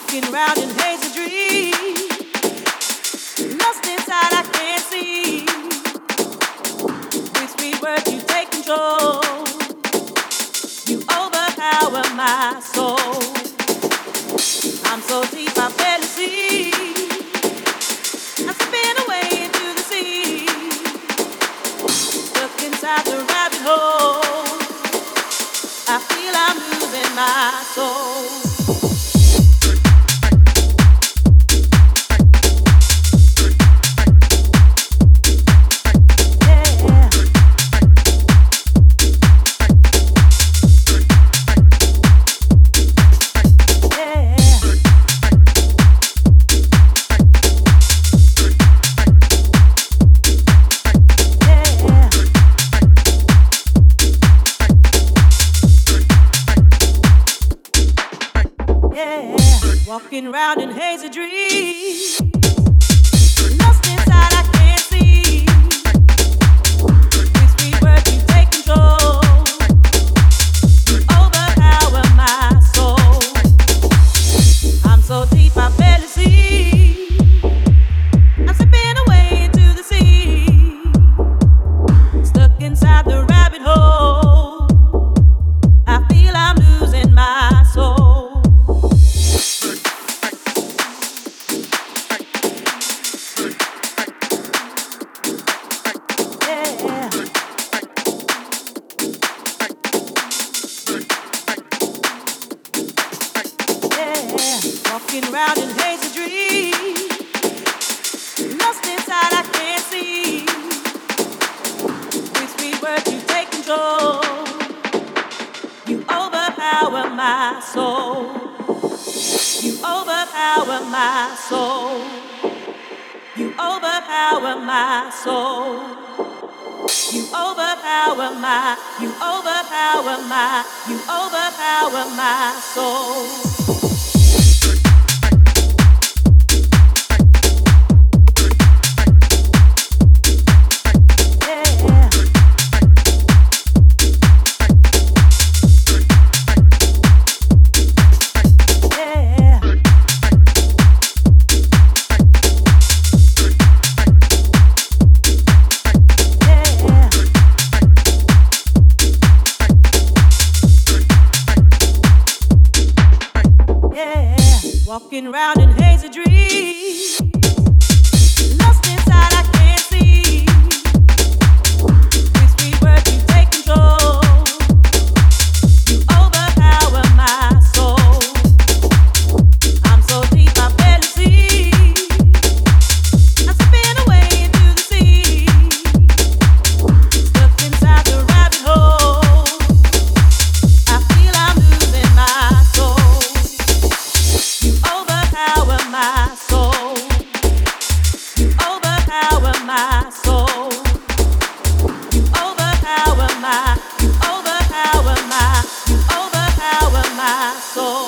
walking around in hazy dreams, lost inside I can't see. With sweet words you take control, you overpower my soul. I'm so deep I barely see, I spin away into the sea, stuck inside the rabbit hole. I feel I'm losing my soul. Walking around in hazy dreams, lost inside I can't see. With sweet words you take control, you overpower my soul. I'm so deep I barely see, I'm slipping away into the sea, stuck inside the rabbit hole. I feel I'm losing my soul. Walking around in hazy dreams, lost inside I can't see. With sweet words you take control, you overpower my soul. You overpower my soul. You overpower my soul. You overpower my, you overpower my, you overpower my soul. Walking around in hazy dreams, lost inside I can't see. With sweet words you take control, you overpower my soul. I'm so deep I barely see, I spin away into the sea, stuck inside the rabbit hole. I feel I'm losing my soul. You overpower my soul. You overpower my soul. You overpower my, you overpower my, you overpower my soul.